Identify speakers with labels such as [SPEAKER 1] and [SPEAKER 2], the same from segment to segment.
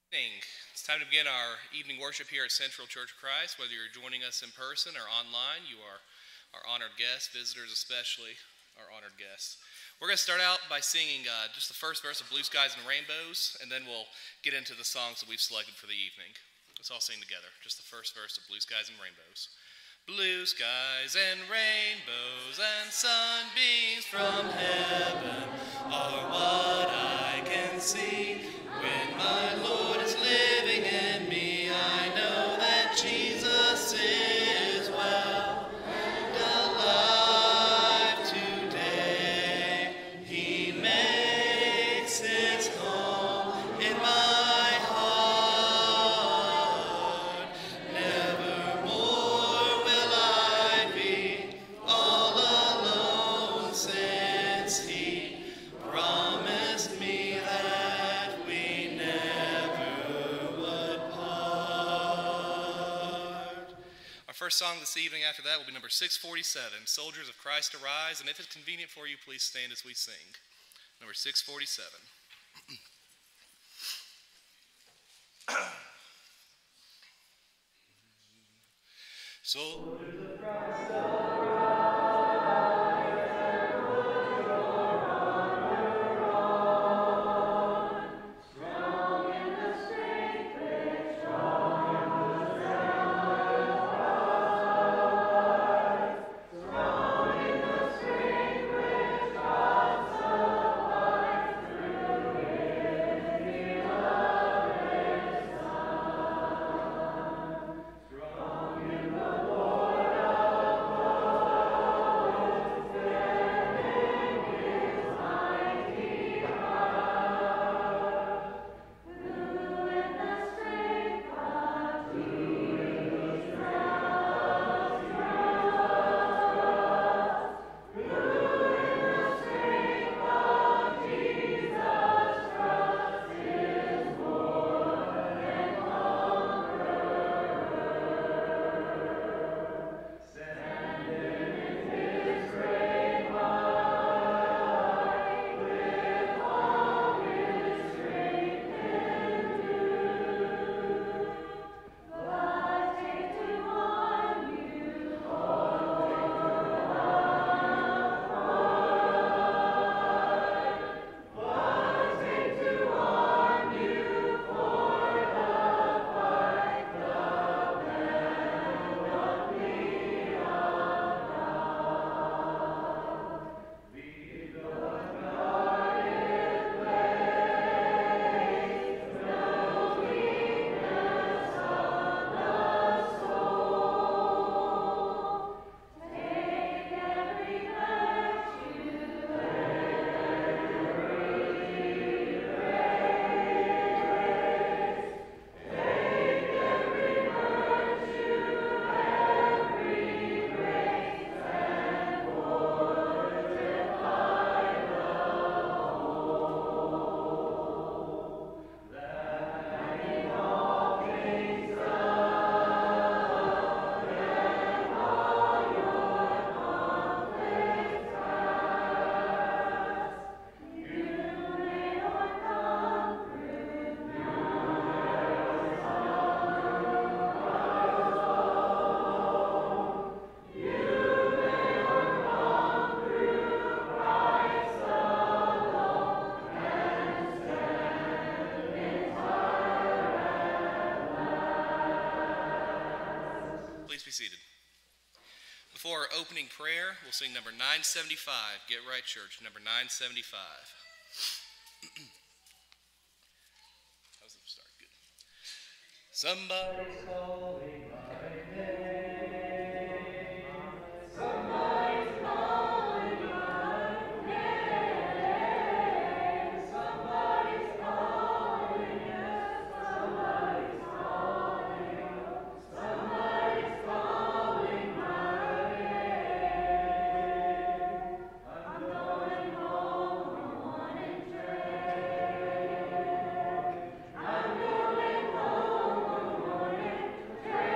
[SPEAKER 1] Evening. It's time to begin our evening worship here at Central Church of Christ. Whether you're joining us in person or online, you are our honored guests, visitors especially, our honored guests. We're going to start out by singing just the first verse of Blue Skies and Rainbows, and then we'll get into the songs that we've selected for the evening. Let's all sing together, just the first verse of Blue Skies and Rainbows. Blue skies and rainbows and sunbeams from heaven are what I can see. When my Lord is living in me, I know that Jesus is well and alive today. He makes his home in my heart. Nevermore will I be all alone, since he promised me that we never would part. Our first song this evening after that will be number 647, Soldiers of Christ Arise, and if it's convenient for you, please stand as we sing. Number 647. Soldiers of Christ be seated. Before our opening prayer, we'll sing number 975, Get Right Church, number 975. How's it start? Good. Somebody's calling my name. Somebody's calling my name. Somebody's calling, yes, somebody's calling. Somebody's calling my name. I'm going home from morning train. I'm going home from morning train.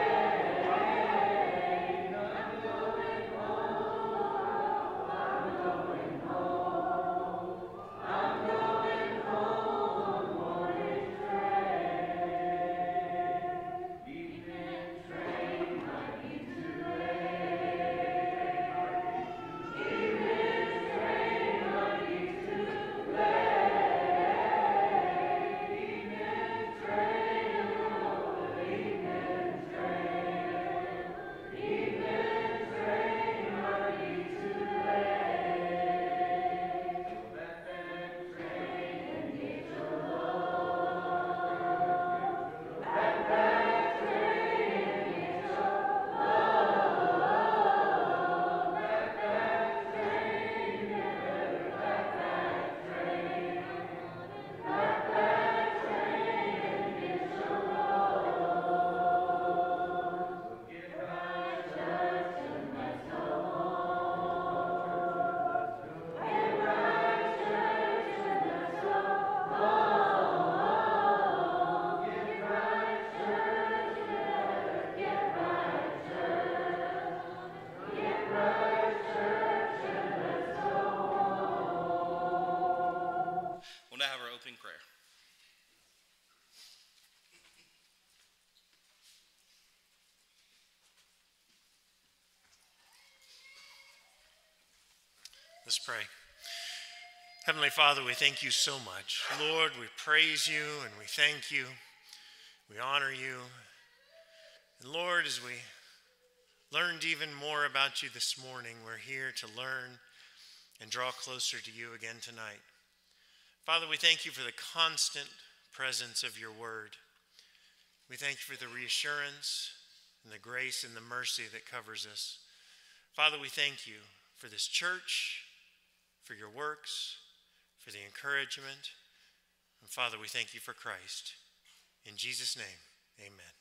[SPEAKER 2] Let's pray. Heavenly Father, we thank you so much. Lord, we praise you and we thank you. We honor you. And Lord, as we learned even more about you this morning, we're here to learn and draw closer to you again tonight. Father, we thank you for the constant presence of your word. We thank you for the reassurance and the grace and the mercy that covers us. Father, we thank you for this church, for your works, for the encouragement. And Father, we thank you for Christ. In Jesus' name, amen.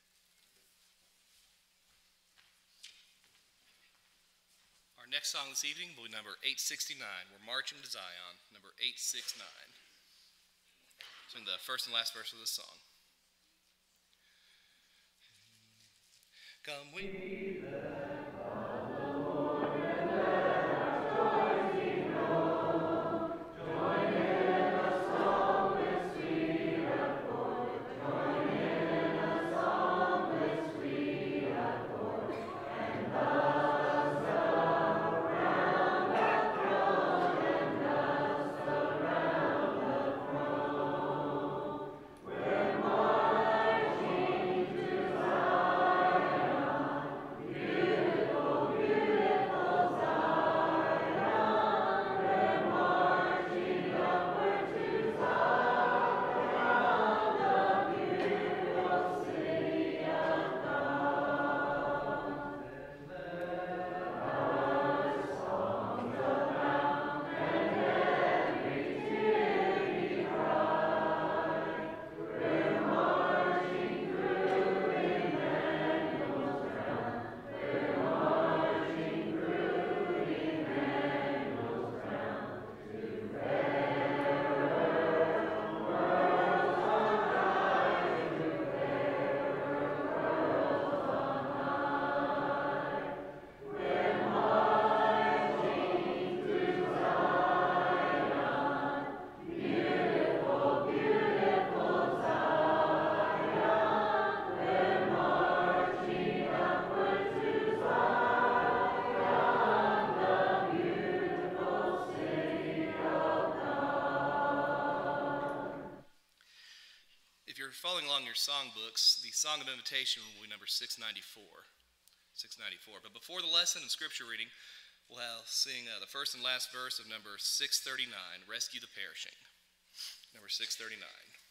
[SPEAKER 1] Our next song this evening will be number 869, We're Marching to Zion, number 869. Sing the first and last verse of this song. Come we following along your songbooks, the Song of Invitation will be number 694. But before the lesson and scripture reading, we'll sing the first and last verse of number 639, Rescue the Perishing. Number 639.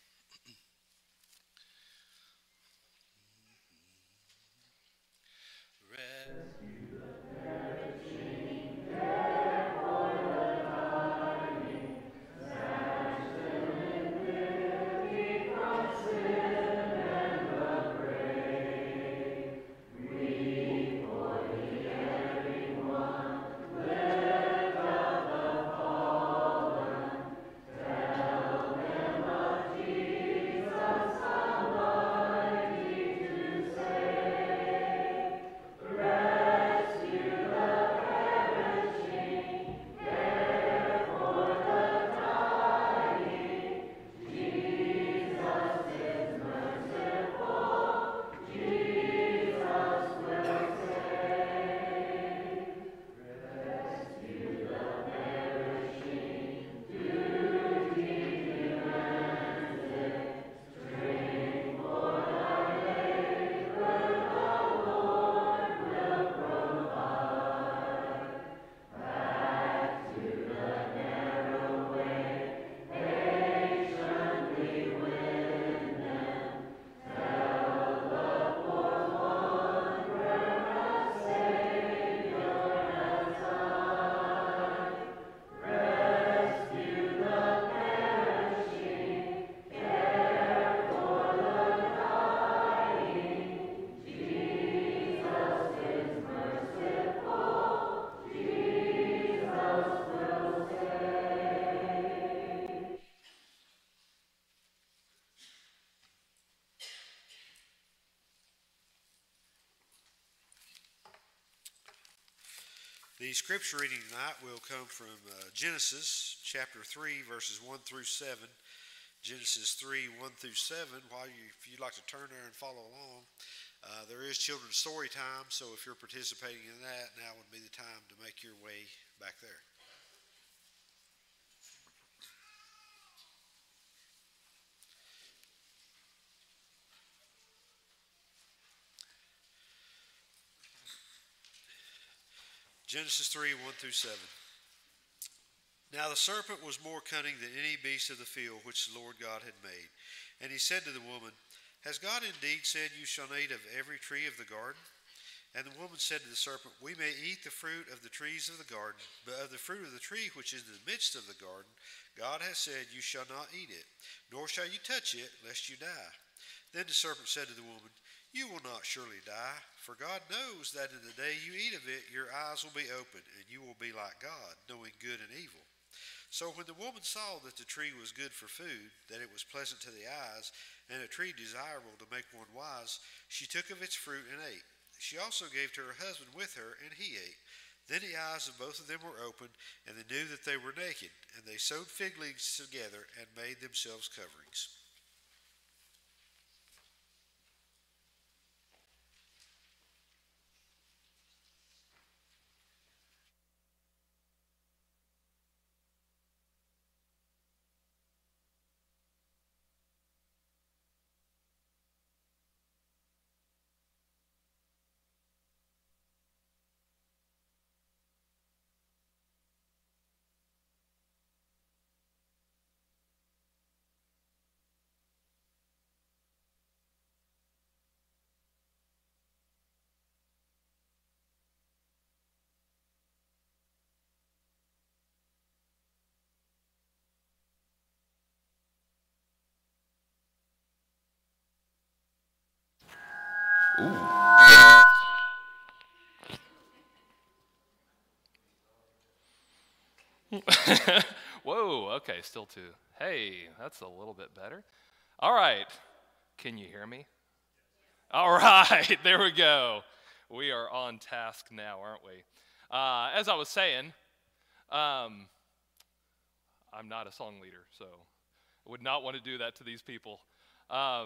[SPEAKER 3] The scripture reading tonight will come from Genesis chapter 3, verses 1 through 7. Genesis 3, 1 through 7. If you'd like to turn there and follow along, there is children's story time, so if you're participating in that, now would be the time to make your way back there. Genesis 3, 1-7. Now the serpent was more cunning than any beast of the field which the Lord God had made. And he said to the woman, Has God indeed said, You shall not eat of every tree of the garden? And the woman said to the serpent, We may eat the fruit of the trees of the garden, but of the fruit of the tree which is in the midst of the garden, God has said, You shall not eat it, nor shall you touch it, lest you die. Then the serpent said to the woman, You will not surely die, for God knows that in the day you eat of it, your eyes will be opened, and you will be like God, knowing good and evil. So when the woman saw that the tree was good for food, that it was pleasant to the eyes, and a tree desirable to make one wise, she took of its fruit and ate. She also gave to her husband with her, and he ate. Then the eyes of both of them were opened, and they knew that they were naked. And they sewed fig leaves together and made themselves coverings.
[SPEAKER 1] Whoa, okay, still two. Hey, that's a little bit better. All right, can you hear me? All right, there we go. We are on task now, aren't we? As I was saying, I'm not a song leader, so I would not want to do that to these people. Of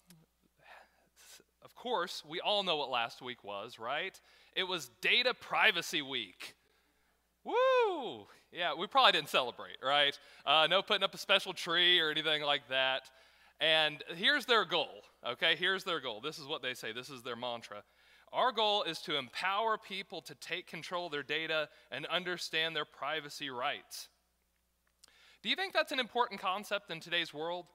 [SPEAKER 1] course, we all know what last week was, right? It was Data Privacy Week. Woo! Yeah, we probably didn't celebrate, right? No putting up a special tree or anything like that. And here's their goal, okay? Here's their goal. This is what they say. This is their mantra. Our goal is to empower people to take control of their data and understand their privacy rights. Do you think that's an important concept in today's world?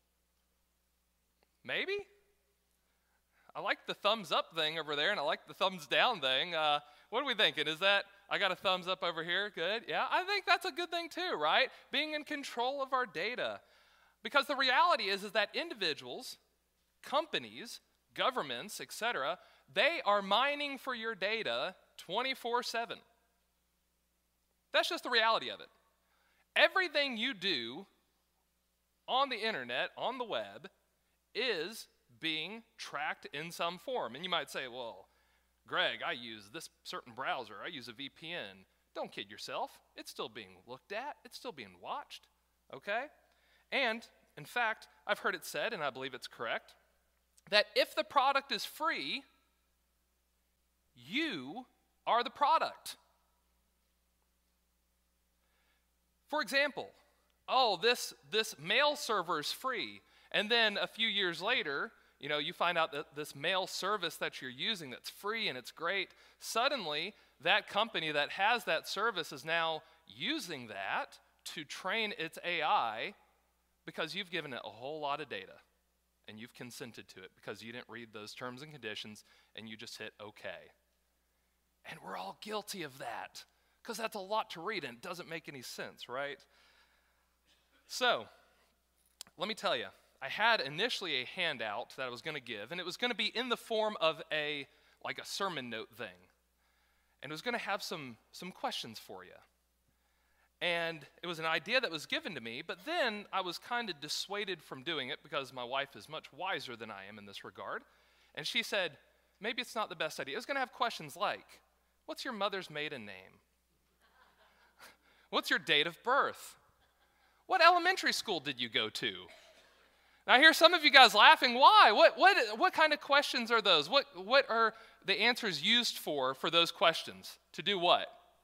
[SPEAKER 1] Maybe? I like the thumbs up thing over there, and I like the thumbs down thing. What are we thinking? Is that, I got a thumbs up over here, good? Yeah, I think that's a good thing too, right? Being in control of our data. Because the reality is that individuals, companies, governments, etc., they are mining for your data 24/7. That's just the reality of it. Everything you do on the internet, on the web, is being tracked in some form. And you might say, well, Greg, I use this certain browser. I use a VPN. Don't kid yourself. It's still being looked at. It's still being watched, okay? And, in fact, I've heard it said, and I believe it's correct, that if the product is free, you are the product. For example, this mail server is free, and then a few years later, you find out that this mail service that you're using that's free and it's great, suddenly that company that has that service is now using that to train its AI because you've given it a whole lot of data and you've consented to it because you didn't read those terms and conditions and you just hit OK. And we're all guilty of that because that's a lot to read and it doesn't make any sense, right? So, let me tell you. I had initially a handout that I was going to give, and it was going to be in the form of a sermon note thing. And it was going to have some questions for you. And it was an idea that was given to me, but then I was kind of dissuaded from doing it because my wife is much wiser than I am in this regard. And she said, maybe it's not the best idea. It was going to have questions like, what's your mother's maiden name? What's your date of birth? What elementary school did you go to? Now, I hear some of you guys laughing. Why? What kind of questions are those? What are the answers used for those questions? To do what?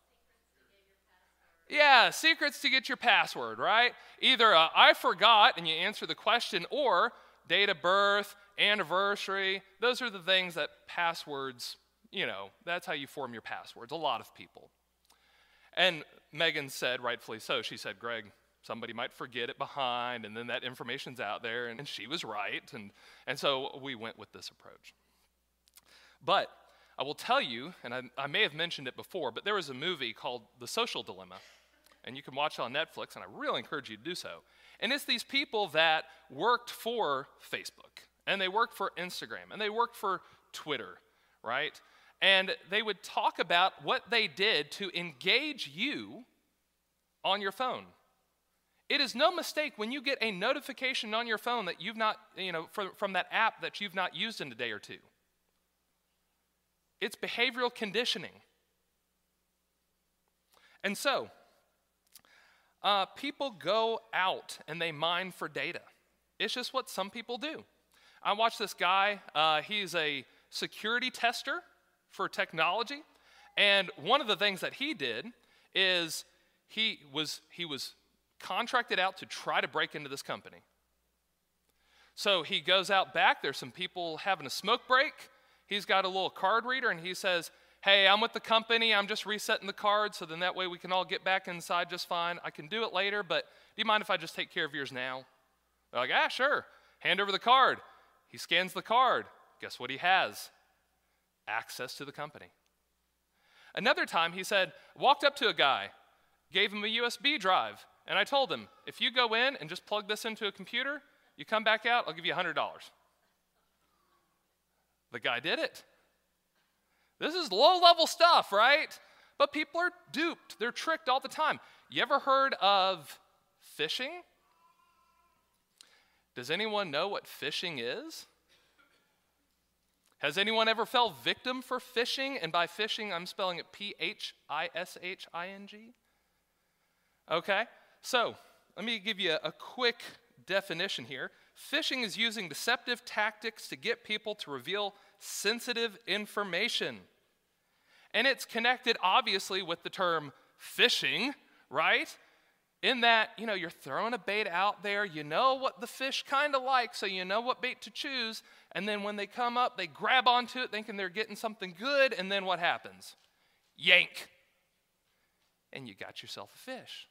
[SPEAKER 1] Yeah, secrets to get your password, right? Either I forgot and you answer the question, or date of birth, anniversary. Those are the things that passwords,
[SPEAKER 4] that's how you form your passwords, a lot of people. And Megan said, rightfully so, she said, Greg, somebody might forget it behind, and then that information's out there, and she was right, and so we went with this approach. But I will tell you, and I may have mentioned it before, but there was a movie called The Social Dilemma, and you can watch it on Netflix, and I really encourage you to do so. And it's these people that worked for Facebook, and they worked for Instagram, and they worked for Twitter, right? And they would talk about what they did to engage you on your phone. It is no mistake when you get a notification on your phone that you've not, from that app that you've not used in a day or two. It's behavioral conditioning. And so, people go out and they mine for data. It's just what some people do. I watched this guy, he's a security tester for technology, and one of the things that he did is he was contracted out to try to break into this company. So he goes out back, there's some people having a smoke break, he's got a little card reader, and he says, hey, I'm with the company, I'm just resetting the card, so then that way we can all get back inside just fine. I can do it later, but do you mind if I just take care of yours now? They're like, sure, hand over the card. He scans the card. Guess what he has? Access to the company. Another time he said, walked up to a guy, gave him a USB drive, and I told him, if you go in and just plug this into a computer, you come back out, I'll give you $100. The guy did it. This is low-level stuff, right? But people are duped. They're tricked all the time. You ever heard of phishing? Does anyone know what phishing is? Has anyone ever fell victim for phishing? And by phishing, I'm spelling it P-H-I-S-H-I-N-G. Okay, so let me give you a quick definition here. Phishing is using deceptive tactics to get people to reveal sensitive information. And it's connected, obviously, with the term fishing, right? In that, you're throwing a bait out there, you know what the fish kind of like, so you know what bait to choose, and then when they come up, they grab onto it thinking they're getting something good, and then what happens? Yank. And you got yourself a fish.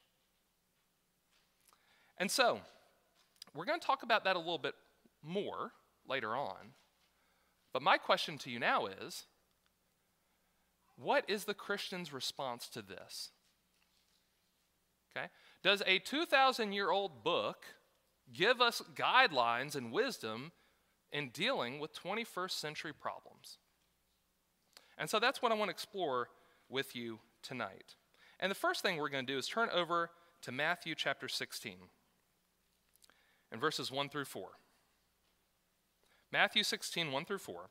[SPEAKER 4] And so, we're going to talk about that a little bit more later on, but my question to you now is, what is the Christian's response to this? Okay? Does a 2,000-year-old book give us guidelines and wisdom in dealing with 21st century problems? And so that's what I want to explore with you tonight. And the first thing we're going to do is turn over to Matthew chapter 16 and verses 1 through 4. Matthew 16, 1 through 4.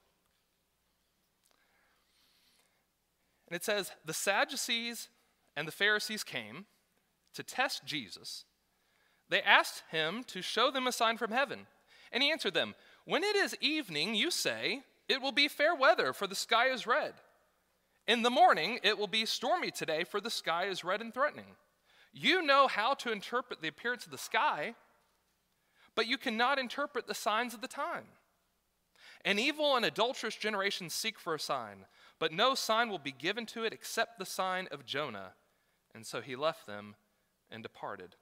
[SPEAKER 4] And it says, the Sadducees and the Pharisees came to test Jesus. They asked him to show them a sign from heaven. And he answered them, when it is evening, you say, it will be fair weather, for the sky is red. In the morning, it will be stormy today, for the sky is red and threatening. You know how to interpret the appearance of the sky, but you cannot interpret the signs of the time. An evil and adulterous generation seek for a sign, but no sign will be given to it except the sign of Jonah. And so he left them and departed.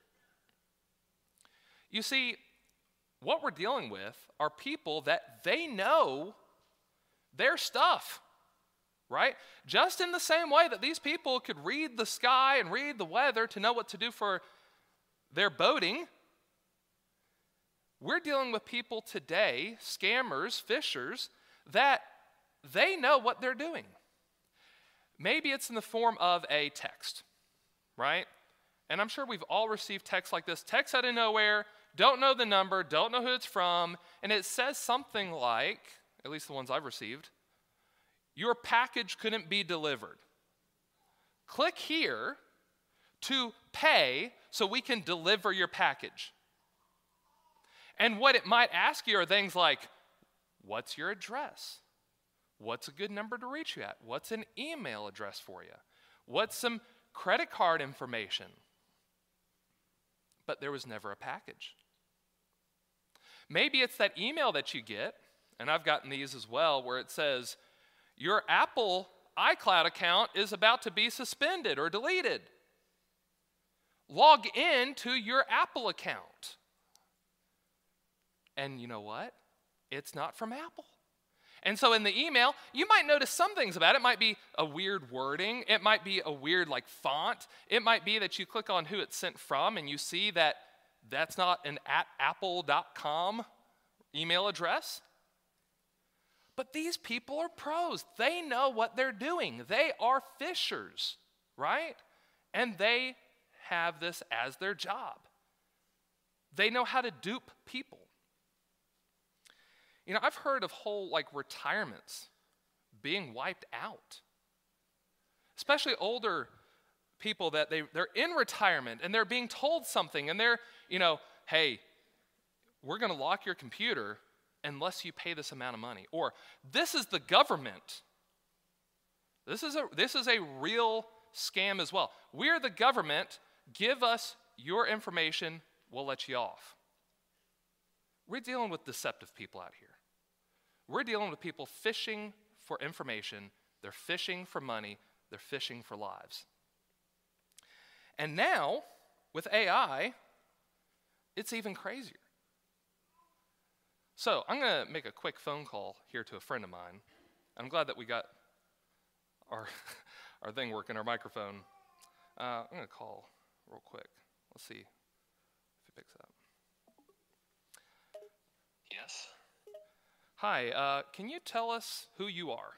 [SPEAKER 4] You see, what we're dealing with are people that they know their stuff, right? Just in the same way that these people could read the sky and read the weather to know what to do for their boating, we're dealing with people today, scammers, fishers, that they know what they're doing. Maybe it's in the form of a text, right? And I'm sure we've all received texts like this, text out of nowhere, don't know the number, don't know who it's from, and it says something like, at least the ones I've received, your package couldn't be delivered. Click here to pay so we can deliver your package. And what it might ask you are things like, what's your address? What's a good number to reach you at? What's an email address for you? What's some credit card information? But there was never a package. Maybe it's that email that you get, and I've gotten these as well, where it says, your Apple iCloud account is about to be suspended or deleted. Log in to your Apple account. And you know what? It's not from Apple. And so in the email, you might notice some things about it. It might be a weird wording. It might be a weird font. It might be that you click on who it's sent from and you see that that's not an @apple.com email address. But these people are pros. They know what they're doing. They are fishers, right? And they have this as their job. They know how to dupe people. You know, I've heard of whole retirements being wiped out. Especially older people that they're in retirement and they're being told something and they're, hey, we're going to lock your computer unless you pay this amount of money. Or this is the government. This is a real scam as well. We're the government. Give us your information. We'll let you off. We're dealing with deceptive people out here. We're dealing with people fishing for information. They're fishing for money. They're fishing for lives. And now, with AI, it's even crazier. So I'm going to make a quick phone call here to a friend of mine. I'm glad that we got our thing working, our microphone. I'm going to call real quick. Let's see if he picks up.
[SPEAKER 5] Yes.
[SPEAKER 4] Hi, can you tell us who you are?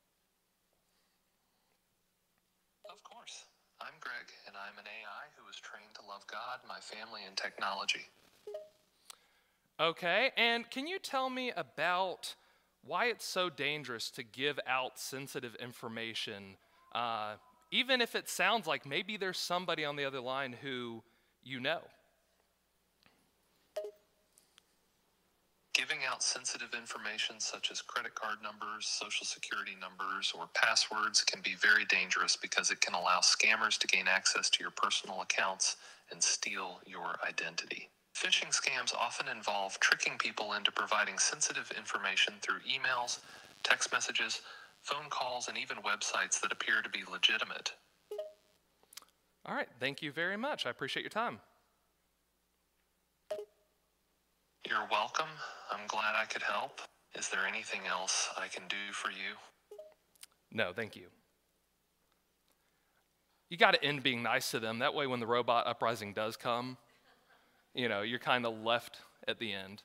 [SPEAKER 5] Of course. I'm Greg, and I'm an AI who was trained to love God, my family, and technology.
[SPEAKER 4] Okay, and can you tell me about why it's so dangerous to give out sensitive information, even if it sounds like maybe there's somebody on the other line who you know?
[SPEAKER 5] Giving out sensitive information such as credit card numbers, social security numbers, or passwords can be very dangerous because it can allow scammers to gain access to your personal accounts and steal your identity. Phishing scams often involve tricking people into providing sensitive information through emails, text messages, phone calls, and even websites that appear to be legitimate.
[SPEAKER 4] All right, thank you very much. I appreciate your time.
[SPEAKER 5] You're welcome. I'm glad I could help. Is there anything else I can do for you?
[SPEAKER 4] No, thank you. You got to end being nice to them. That way when the robot uprising does come, you're kind of left at the end.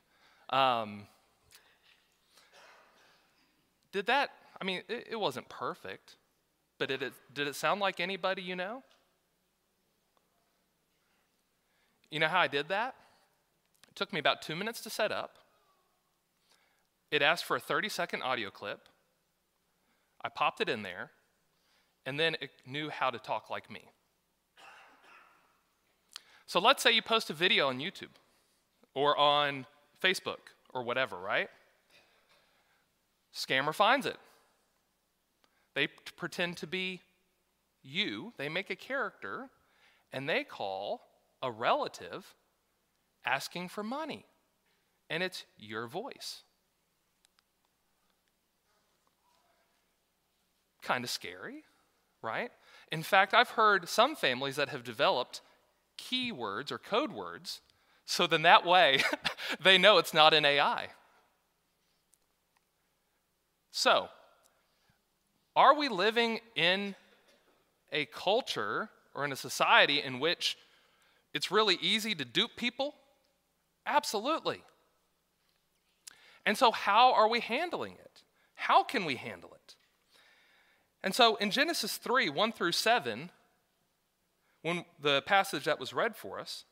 [SPEAKER 4] It wasn't perfect, but did it sound like anybody you know? You know how I did that? It took me about 2 minutes to set up. It asked for a 30-second audio clip. I popped it in there, and then it knew how to talk like me. So let's say you post a video on YouTube or on Facebook or whatever, right? Scammer finds it. They pretend to be you. They make a character, and they call a relative asking for money, and it's your voice. Kind of scary, right? In fact, I've heard some families that have developed keywords or code words, so then that way they know it's not an AI. So, are we living in a culture or in a society in which it's really easy to dupe people? Absolutely. And so how are we handling it? How can we handle it? And so in Genesis 3, 1 through 7, when the passage that was read for us,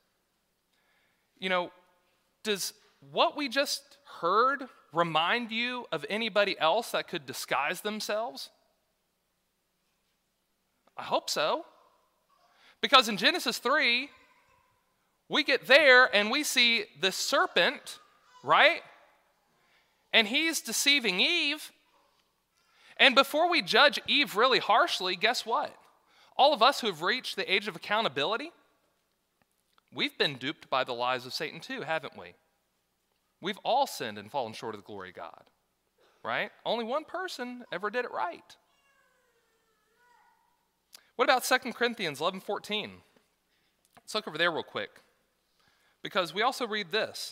[SPEAKER 4] does what we just heard remind you of anybody else that could disguise themselves? I hope so. Because in Genesis 3, we get there and we see the serpent, right? And he's deceiving Eve. And before we judge Eve really harshly, guess what? All of us who have reached the age of accountability, we've been duped by the lies of Satan too, haven't we? We've all sinned and fallen short of the glory of God. right? Only one person ever did it right. What about 2 Corinthians 11:14? Let's look over there real quick, because we also read this.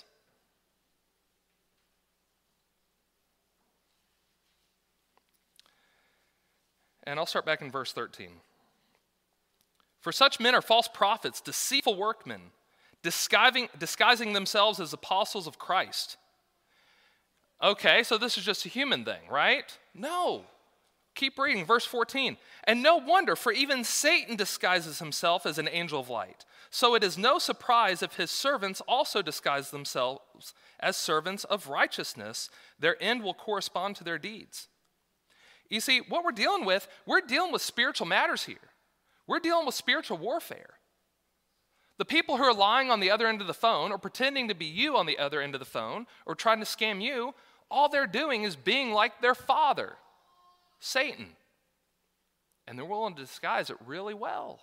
[SPEAKER 4] And I'll start back in verse 13. For such men are false prophets, deceitful workmen, disguising themselves as apostles of Christ. Okay, so this is just a human thing, right? No. Keep reading, verse 14. And no wonder, for even Satan disguises himself as an angel of light. So it is no surprise if his servants also disguise themselves as servants of righteousness. Their end will correspond to their deeds. You see, what we're dealing with spiritual matters here. We're dealing with spiritual warfare. The people who are lying on the other end of the phone or pretending to be you on the other end of the phone or trying to scam you, all they're doing is being like their father, Satan. And they're willing to disguise it really well.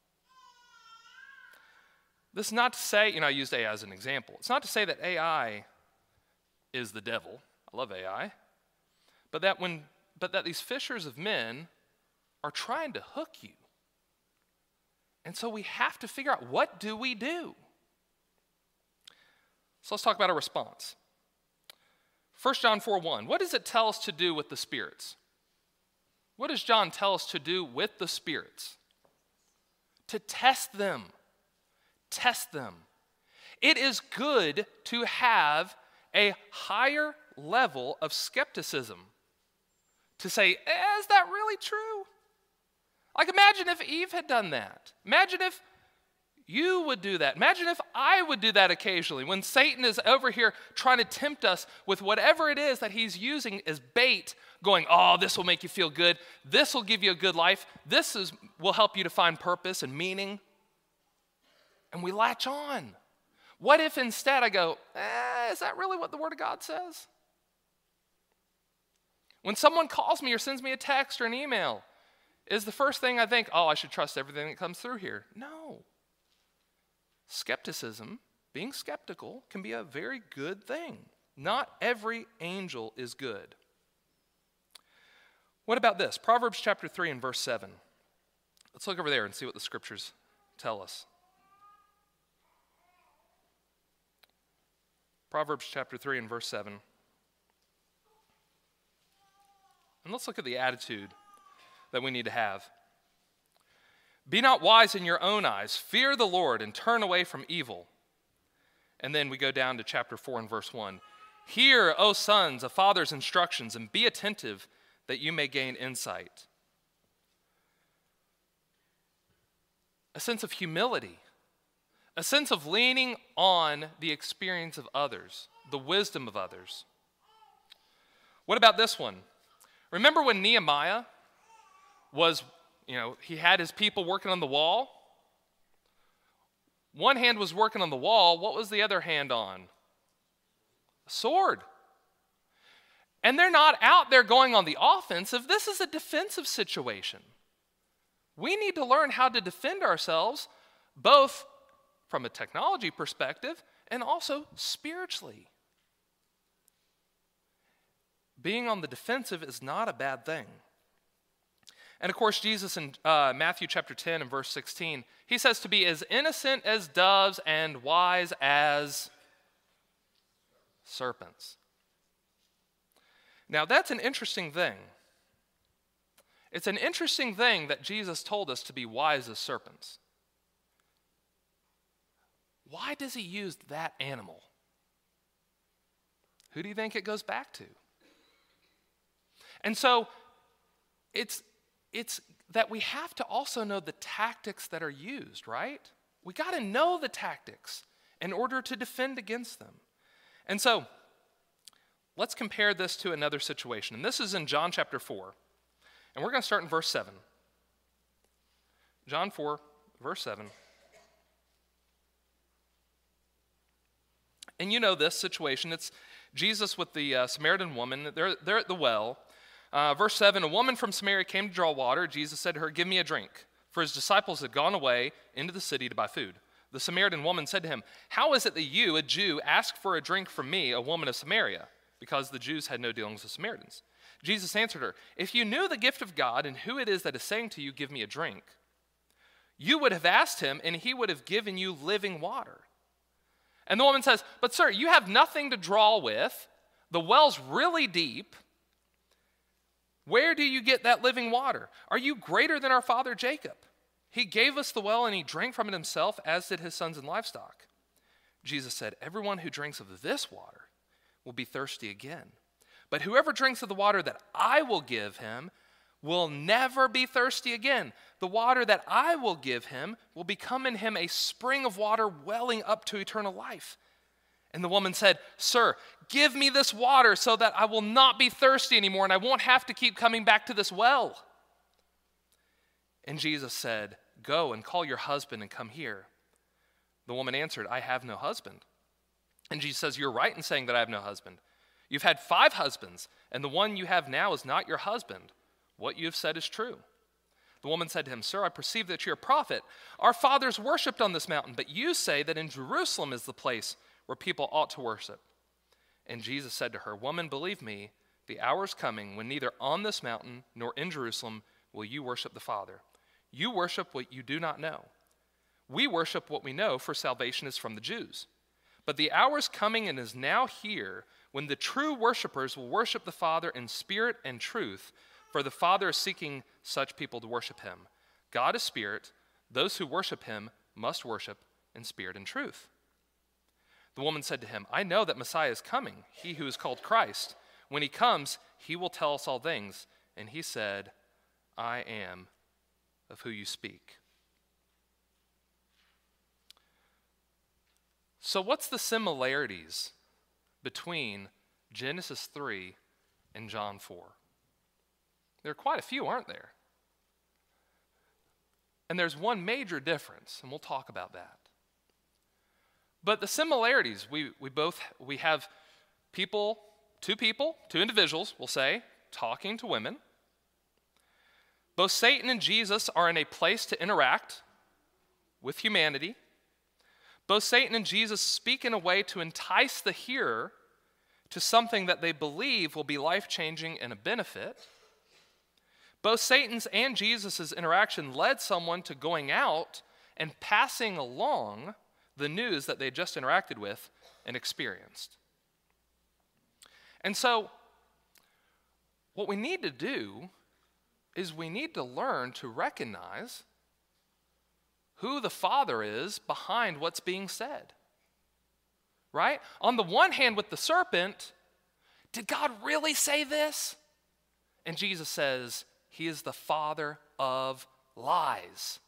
[SPEAKER 4] This is not to say, I used AI as an example. It's not to say that AI is the devil. I love AI. But that these fishers of men are trying to hook you. And so we have to figure out, what do we do? So let's talk about a response. 1 John 4:1. What does it tell us to do with the spirits? What does John tell us to do with the spirits? To test them. Test them. It is good to have a higher level of skepticism. To say, is that really true? Like, imagine if Eve had done that. Imagine if you would do that. Imagine if I would do that occasionally when Satan is over here trying to tempt us with whatever it is that he's using as bait, going, oh, this will make you feel good. This will give you a good life. Will help you to find purpose and meaning. And we latch on. What if instead I go, is that really what the Word of God says? When someone calls me or sends me a text or an email, is the first thing I think, I should trust everything that comes through here? No. Skepticism, being skeptical, can be a very good thing. Not every angel is good. What about this? Proverbs chapter 3 and verse 7. Let's look over there and see what the scriptures tell us. Proverbs chapter 3 and verse 7. And let's look at the attitude that we need to have. Be not wise in your own eyes. Fear the Lord and turn away from evil. And then we go down to chapter 4 and verse 1. Hear, O sons, a father's instructions, and be attentive that you may gain insight. A sense of humility. A sense of leaning on the experience of others, the wisdom of others. What about this one? Remember when Nehemiah was, he had his people working on the wall? One hand was working on the wall. What was the other hand on? A sword. And they're not out there going on the offensive. This is a defensive situation. We need to learn how to defend ourselves, both from a technology perspective and also spiritually. Being on the defensive is not a bad thing. And of course, Jesus in Matthew chapter 10 and verse 16, he says to be as innocent as doves and wise as serpents. Now, that's an interesting thing. It's an interesting thing that Jesus told us to be wise as serpents. Why does he use that animal? Who do you think it goes back to? And so it's that we have to also know the tactics that are used, right? We got to know the tactics in order to defend against them. And so let's compare this to another situation. And this is in John chapter 4. And we're going to start in verse 7. John 4, verse 7. And you know this situation. It's Jesus with the Samaritan woman. They're at the well. Verse 7, a woman from Samaria came to draw water. Jesus said to her, give me a drink. For his disciples had gone away into the city to buy food. The Samaritan woman said to him, how is it that you, a Jew, ask for a drink from me, a woman of Samaria? because the Jews had no dealings with Samaritans. Jesus answered her, "If you knew the gift of God and who it is that is saying to you, 'Give me a drink,' you would have asked him, and he would have given you living water." And the woman says, "But sir, you have nothing to draw with. The well's really deep. Where do you get that living water? Are you greater than our father Jacob? He gave us the well, and he drank from it himself, as did his sons and livestock." Jesus said, "Everyone who drinks of this water will be thirsty again. But whoever drinks of the water that I will give him will never be thirsty again. The water that I will give him will become in him a spring of water welling up to eternal life." And the woman said, "Sir, give me this water so that I will not be thirsty anymore and I won't have to keep coming back to this well." And Jesus said, "Go and call your husband and come here." The woman answered, "I have no husband." And Jesus says, "You're right in saying that I have no husband. You've had 5 husbands, and the one you have now is not your husband. What you have said is true." The woman said to him, "Sir, I perceive that you're a prophet. Our fathers worshipped on this mountain, but you say that in Jerusalem is the place where people ought to worship." And Jesus said to her, "Woman, believe me, the hour is coming when neither on this mountain nor in Jerusalem will you worship the Father. You worship what you do not know. We worship what we know, for salvation is from the Jews. But the hour is coming and is now here when the true worshipers will worship the Father in spirit and truth, for the Father is seeking such people to worship him. God is spirit. Those who worship him must worship in spirit and truth." The woman said to him, "I know that Messiah is coming, he who is called Christ. When he comes, he will tell us all things." And he said, "I am of who you speak." So what's the similarities between Genesis 3 and John 4? There are quite a few, aren't there? And there's one major difference, and we'll talk about that. But the similarities, we have two individuals, we'll say, talking to women. Both Satan and Jesus are in a place to interact with humanity. Both Satan and Jesus speak in a way to entice the hearer to something that they believe will be life-changing and a benefit. Both Satan's and Jesus' interaction led someone to going out and passing along the news that they just interacted with and experienced. And so, what we need to do is we need to learn to recognize who the Father is behind what's being said. Right? On the one hand, with the serpent, did God really say this? And Jesus says, he is the father of lies.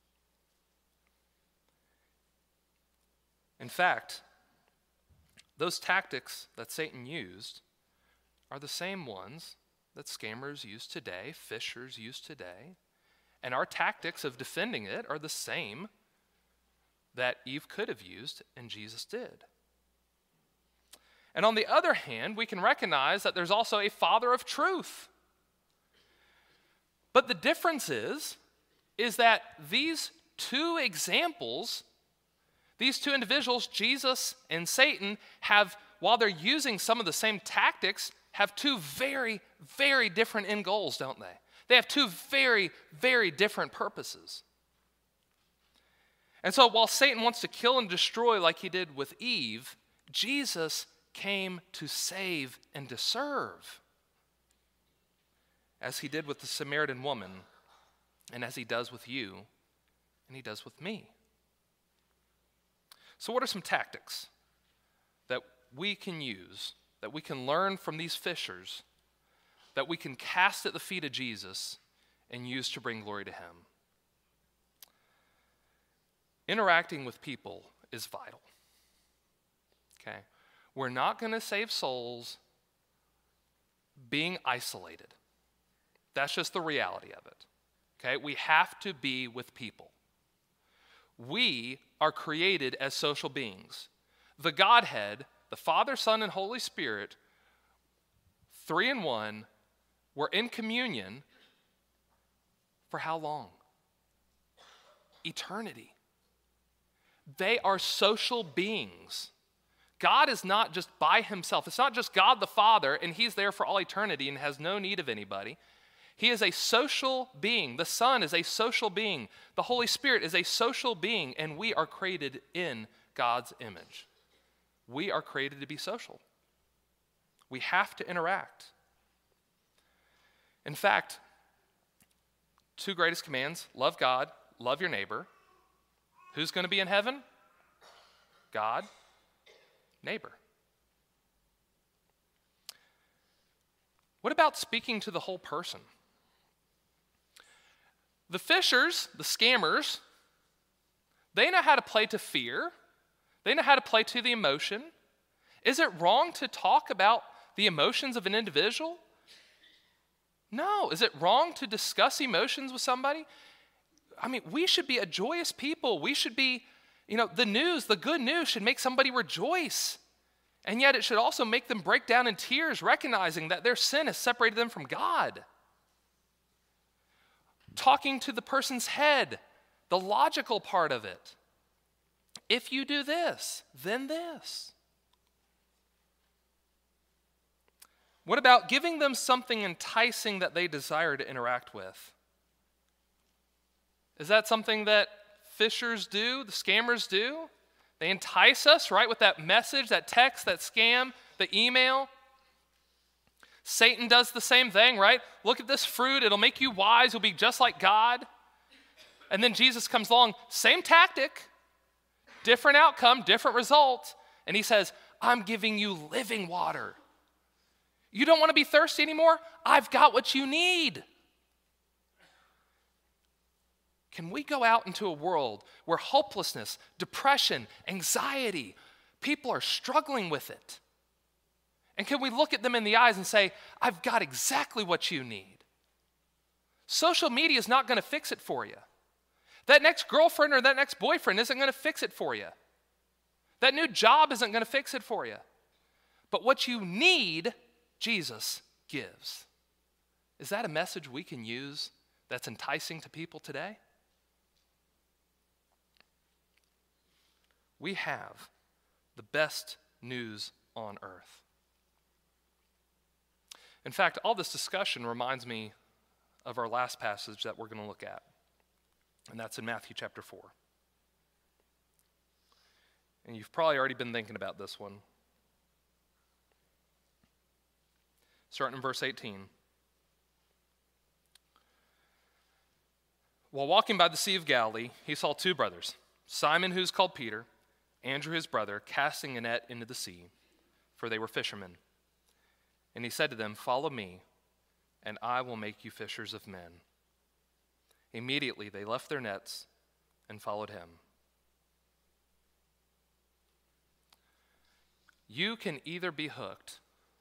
[SPEAKER 4] In fact, those tactics that Satan used are the same ones that scammers use today, fishers use today, and our tactics of defending it are the same that Eve could have used and Jesus did. And on the other hand, we can recognize that there's also a father of truth. But the difference is that these two examples, these two individuals, Jesus and Satan, have, while they're using some of the same tactics, have two very, very different end goals, don't they? They have two very, very different purposes. And so while Satan wants to kill and destroy like he did with Eve, Jesus came to save and to serve, as he did with the Samaritan woman, and as he does with you, and he does with me. So what are some tactics that we can use, that we can learn from these fishers, that we can cast at the feet of Jesus and use to bring glory to him? Interacting with people is vital. Okay? We're not going to save souls being isolated. That's just the reality of it. Okay? We have to be with people. We are created as social beings. The Godhead, the Father, Son, and Holy Spirit, 3 in 1, were in communion for how long? Eternity. They are social beings. God is not just by himself. It's not just God the Father, and he's there for all eternity and has no need of anybody. He is a social being. The Son is a social being. The Holy Spirit is a social being, and we are created in God's image. We are created to be social. We have to interact. In fact, two greatest commands: love God, love your neighbor. Who's going to be in heaven? God, neighbor. What about speaking to the whole person? The fishers, the scammers, they know how to play to fear. They know how to play to the emotion. Is it wrong to talk about the emotions of an individual? No. Is it wrong to discuss emotions with somebody? I mean, we should be a joyous people. We should be, the good news should make somebody rejoice. And yet it should also make them break down in tears, recognizing that their sin has separated them from God. Talking to the person's head, the logical part of it. If you do this, then this. What about giving them something enticing that they desire to interact with? Is that something that fishers do, the scammers do? They entice us, right, with that message, that text, that scam, the email. Satan does the same thing, right? Look at this fruit, it'll make you wise, you'll be just like God. And then Jesus comes along, same tactic, different outcome, different result. And he says, I'm giving you living water. You don't want to be thirsty anymore? I've got what you need. Can we go out into a world where hopelessness, depression, anxiety, people are struggling with it? And can we look at them in the eyes and say, I've got exactly what you need? Social media is not going to fix it for you. That next girlfriend or that next boyfriend isn't going to fix it for you. That new job isn't going to fix it for you. But what you need, Jesus gives. Is that a message we can use that's enticing to people today? We have the best news on earth. In fact, all this discussion reminds me of our last passage that we're going to look at, and that's in Matthew chapter 4. And you've probably already been thinking about this one. Starting in verse 18. While walking by the Sea of Galilee, he saw two brothers, Simon, who's called Peter, Andrew, his brother, casting a net into the sea, for they were fishermen. And he said to them, follow me, and I will make you fishers of men. Immediately they left their nets and followed him. You can either be hooked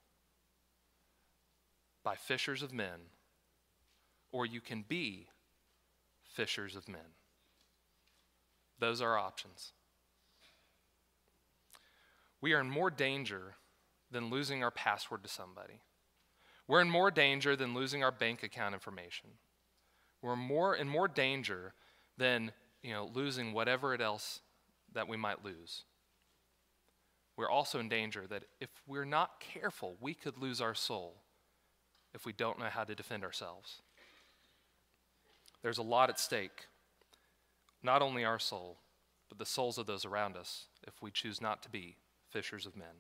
[SPEAKER 4] by fishers of men, or you can be fishers of men. Those are options. We are in more danger than losing our password to somebody. We're in more danger than losing our bank account information. We're in more danger than losing whatever it else that we might lose. We're also in danger that if we're not careful, we could lose our soul if we don't know how to defend ourselves. There's a lot at stake. Not only our soul, but the souls of those around us if we choose not to be fishers of men.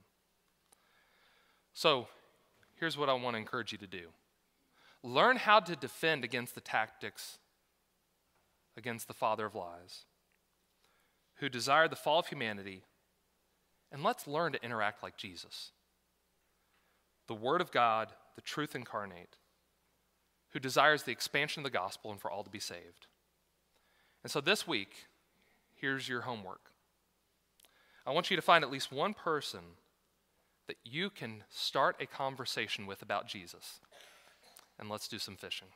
[SPEAKER 4] So, here's what I want to encourage you to do. Learn how to defend against the tactics against the father of lies, who desired the fall of humanity, and let's learn to interact like Jesus. The Word of God, the truth incarnate, who desires the expansion of the gospel and for all to be saved. And so this week, here's your homework. I want you to find at least one person that you can start a conversation with about Jesus. And let's do some fishing.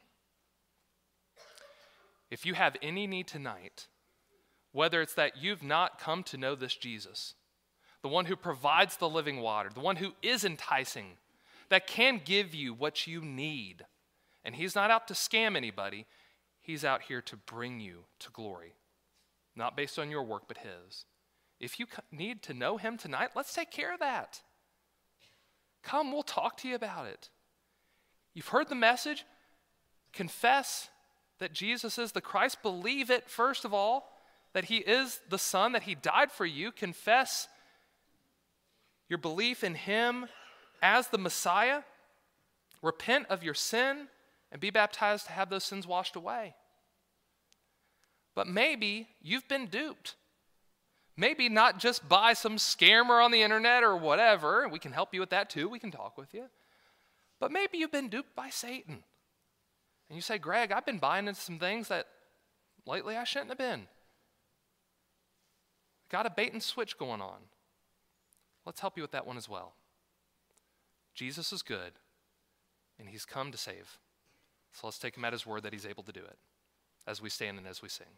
[SPEAKER 4] If you have any need tonight, whether it's that you've not come to know this Jesus, the one who provides the living water, the one who is enticing, that can give you what you need, and he's not out to scam anybody, he's out here to bring you to glory, not based on your work, but his. If you need to know him tonight, let's take care of that. Come, we'll talk to you about it. You've heard the message. Confess that Jesus is the Christ. Believe it, first of all, that he is the Son, that he died for you. Confess your belief in him as the Messiah. Repent of your sin and be baptized to have those sins washed away. But maybe you've been duped. Maybe not just by some scammer on the internet or whatever. We can help you with that too. We can talk with you. But maybe you've been duped by Satan. And you say, Greg, I've been buying into some things that lately I shouldn't have been. Got a bait and switch going on. Let's help you with that one as well. Jesus is good, and he's come to save. So let's take him at his word that he's able to do it as we stand and as we sing.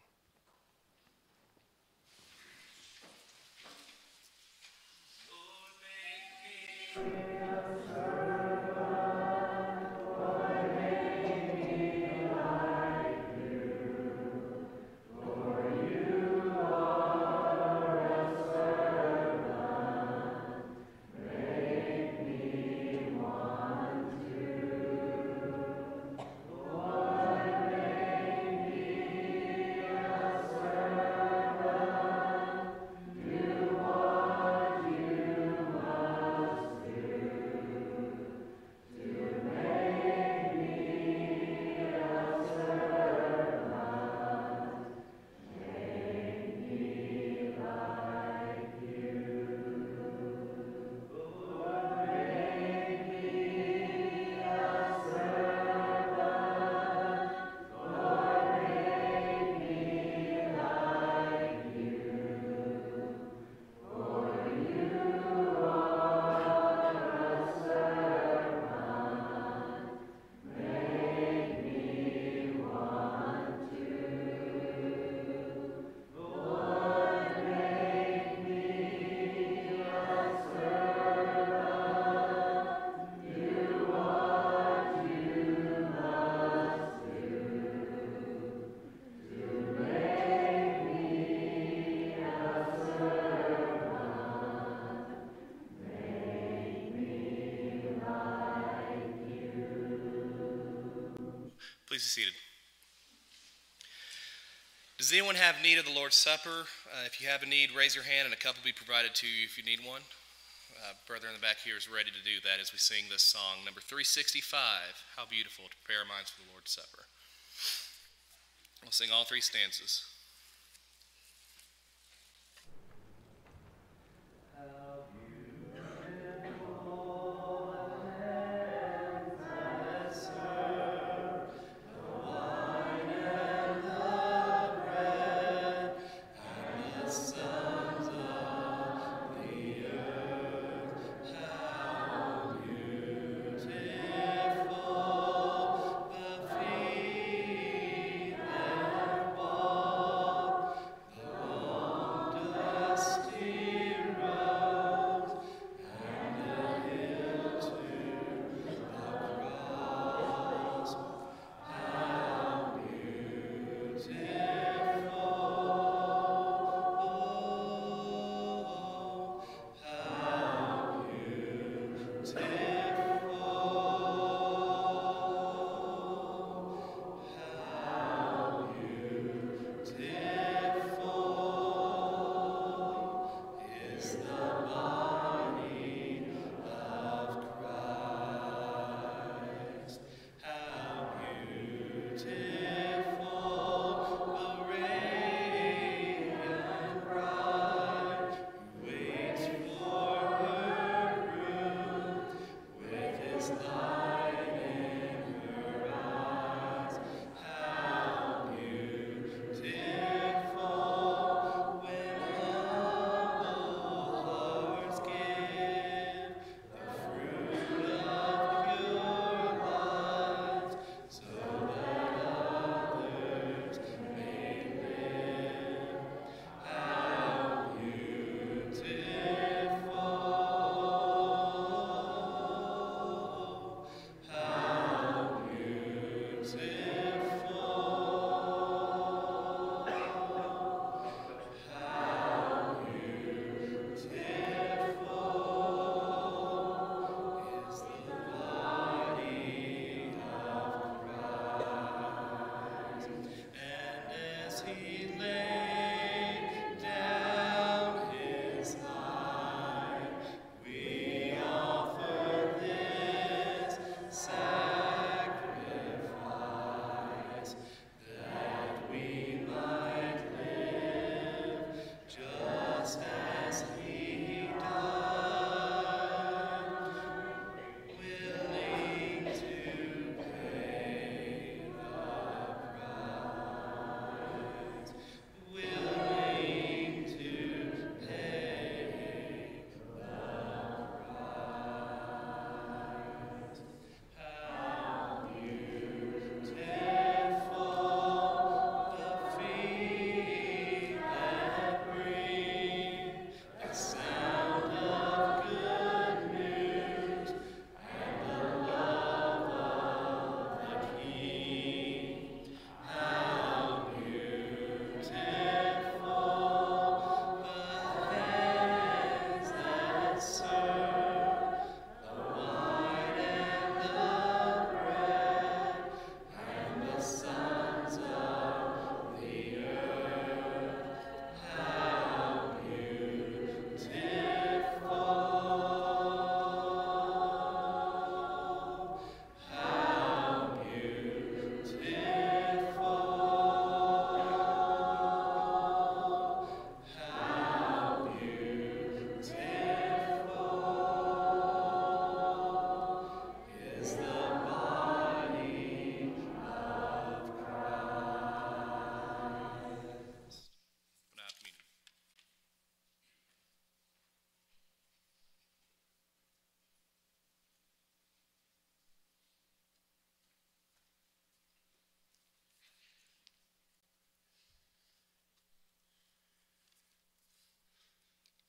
[SPEAKER 4] Please be seated. Does anyone have need of the Lord's Supper? If you have a need, raise your hand and a cup will be provided to you if you need one. Brother in the back here is ready to do that as we sing this song, number 365, How Beautiful to Prepare Our Minds for the Lord's Supper. We'll sing all three stanzas.
[SPEAKER 6] Oh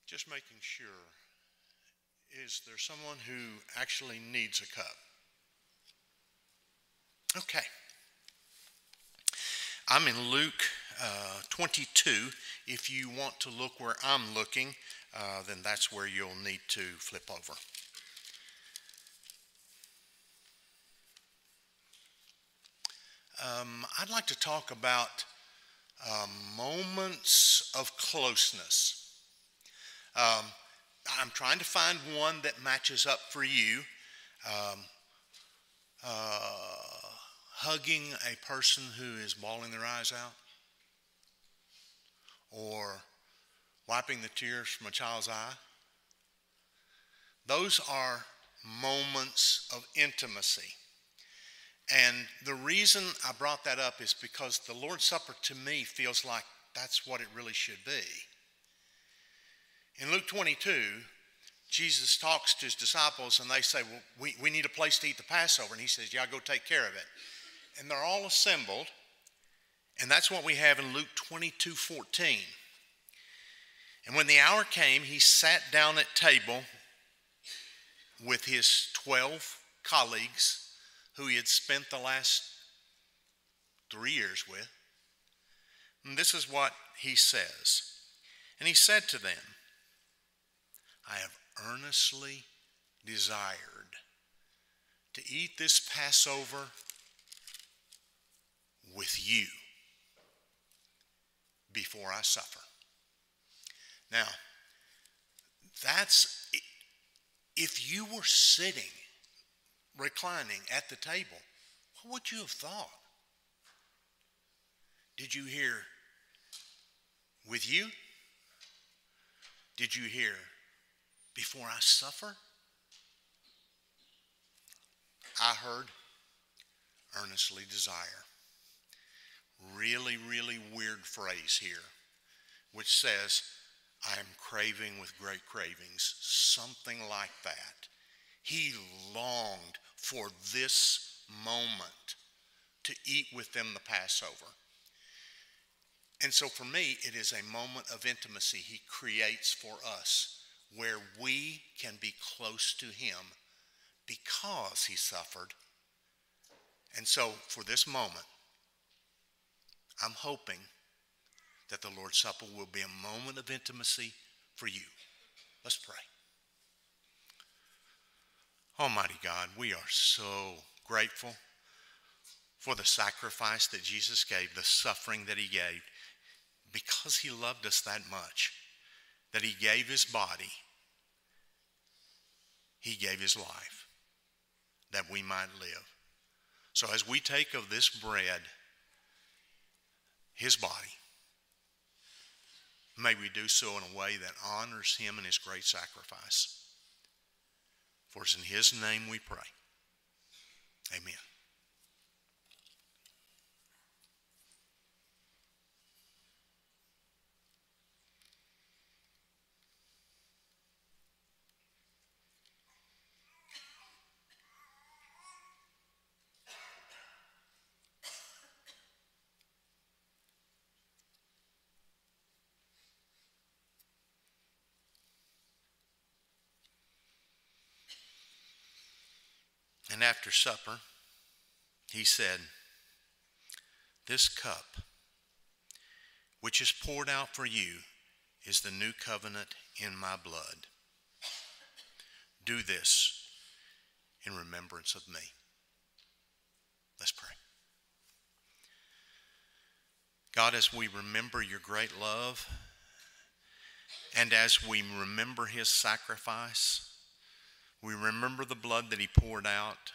[SPEAKER 6] Just making sure. Is there someone who actually needs a cup? Okay. I'm in Luke 22. If you want to look where I'm looking, then that's where you'll need to flip over. I'd like to talk about moments of closeness. I'm trying to find one that matches up for you. Hugging a person who is bawling their eyes out, or wiping the tears from a child's eye. Those are moments of intimacy. And the reason I brought that up is because the Lord's Supper to me feels like that's what it really should be. In Luke 22, Jesus talks to his disciples and they say, well, we need a place to eat the Passover. And he says, yeah, go take care of it. And they're all assembled. And that's what we have in Luke 22:14. And when the hour came, he sat down at table with his 12 colleagues who he had spent the last 3 years with. And this is what he says. And he said to them, I have earnestly desired to eat this Passover with you before I suffer. Now, that's, if you were sitting, reclining at the table, what would you have thought? Did you hear with you? Did you hear before I suffer? I heard earnestly desire. Really, really weird phrase here, which says, I am craving with great cravings, something like that. He longed for this moment to eat with them the Passover. And so for me, it is a moment of intimacy he creates for us where we can be close to him because he suffered. And so for this moment, I'm hoping that the Lord's Supper will be a moment of intimacy for you. Let's pray. Almighty God, we are so grateful for the sacrifice that Jesus gave, the suffering that he gave, because he loved us that much, that he gave his body, he gave his life, that we might live. So as we take of this bread, his body, may we do so in a way that honors him and his great sacrifice. For it's in his name we pray. Amen. And after supper, he said, this cup, which is poured out for you, is the new covenant in my blood. Do this in remembrance of me. Let's pray. God, as we remember your great love, and as we remember his sacrifice, we remember the blood that he poured out.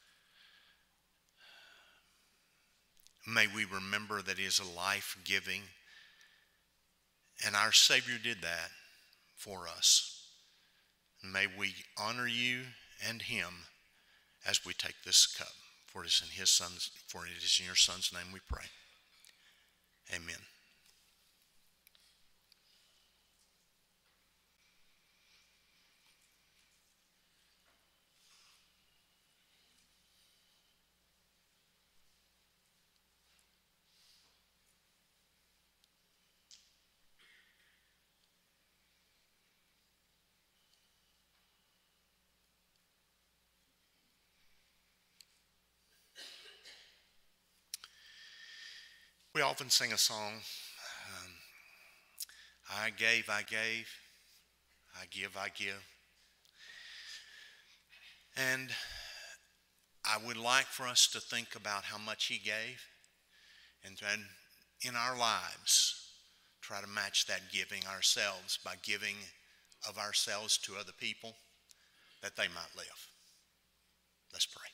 [SPEAKER 6] May we remember that he is life-giving, and our Savior did that for us. May we honor you and him as we take this cup. For it is in your Son's name we pray. Amen. We often sing a song, I gave, I give, I give. And I would like for us to think about how much he gave, and in our lives, try to match that giving ourselves by giving of ourselves to other people that they might live. Let's pray.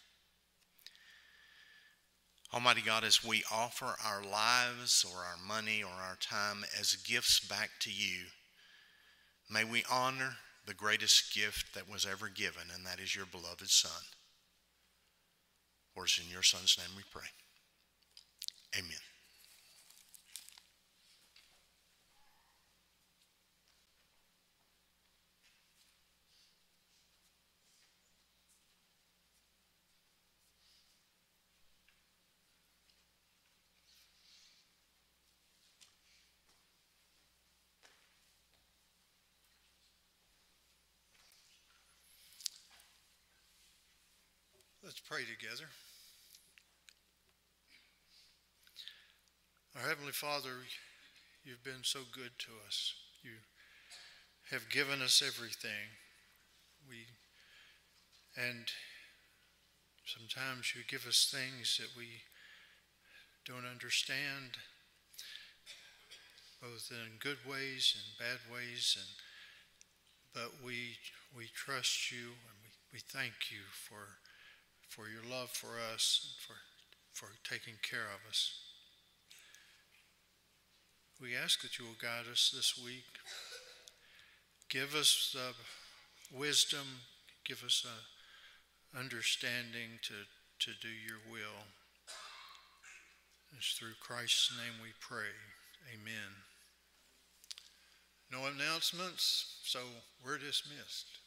[SPEAKER 6] Almighty God, as we offer our lives or our money or our time as gifts back to you, may we honor the greatest gift that was ever given, and that is your beloved Son. For it's in your Son's name we pray. Amen.
[SPEAKER 3] Let's pray together. Our Heavenly Father, you've been so good to us. You have given us everything. And sometimes you give us things that we don't understand, both in good ways and bad ways. But we trust you, and we thank you for your love for us and for taking care of us. We ask that you will guide us this week. Give us wisdom, give us understanding to do your will. It's through Christ's name we pray. Amen. No announcements, so we're dismissed.